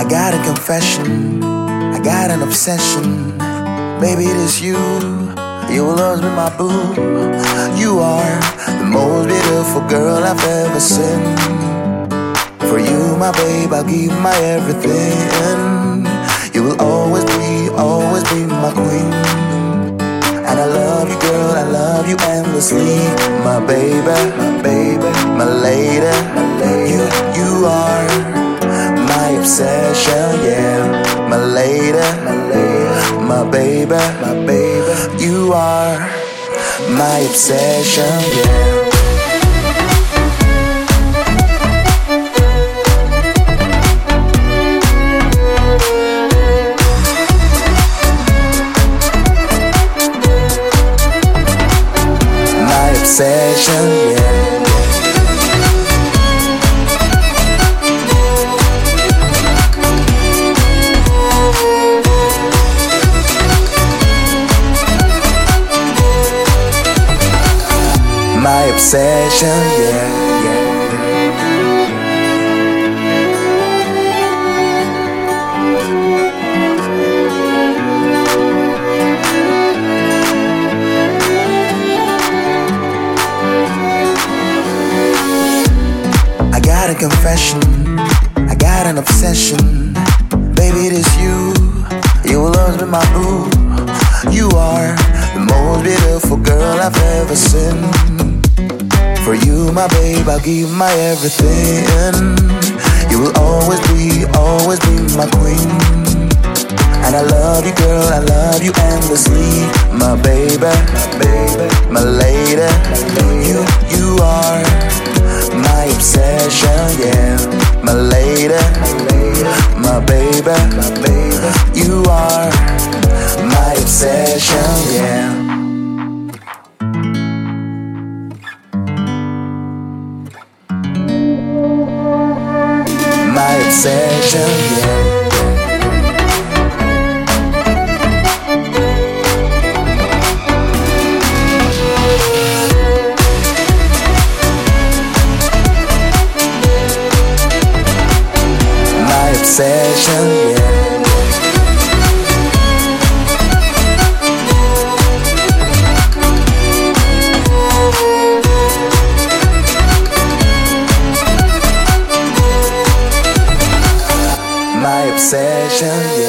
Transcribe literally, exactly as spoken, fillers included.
got a confession, I got an obsession. Baby, it is you, you will always be my boo. You are the most beautiful girl I've ever seen. For you, my babe, I'll give my everything. You will always be, always be my queen. And I love you, girl, I love you endlessly. My baby, my baby, my lady, you, you are my obsession, yeah. My lady, my lady, my baby, my baby, you are my obsession, yeah. My obsession, yeah. My obsession, yeah, yeah. I got a confession, I got an obsession. Baby, it is you, you will always be my boo. You are the most beautiful girl I've ever seen. For you, my babe, I'll give my everything. You will always be, always be my queen. And I love you, girl, I love you endlessly. My baby, my baby, my lady, you, you are my obsession, yeah. My lady, my baby, my baby, you are my obsession, yeah. My obsession, yeah. My obsession, yeah. My obsession, yeah.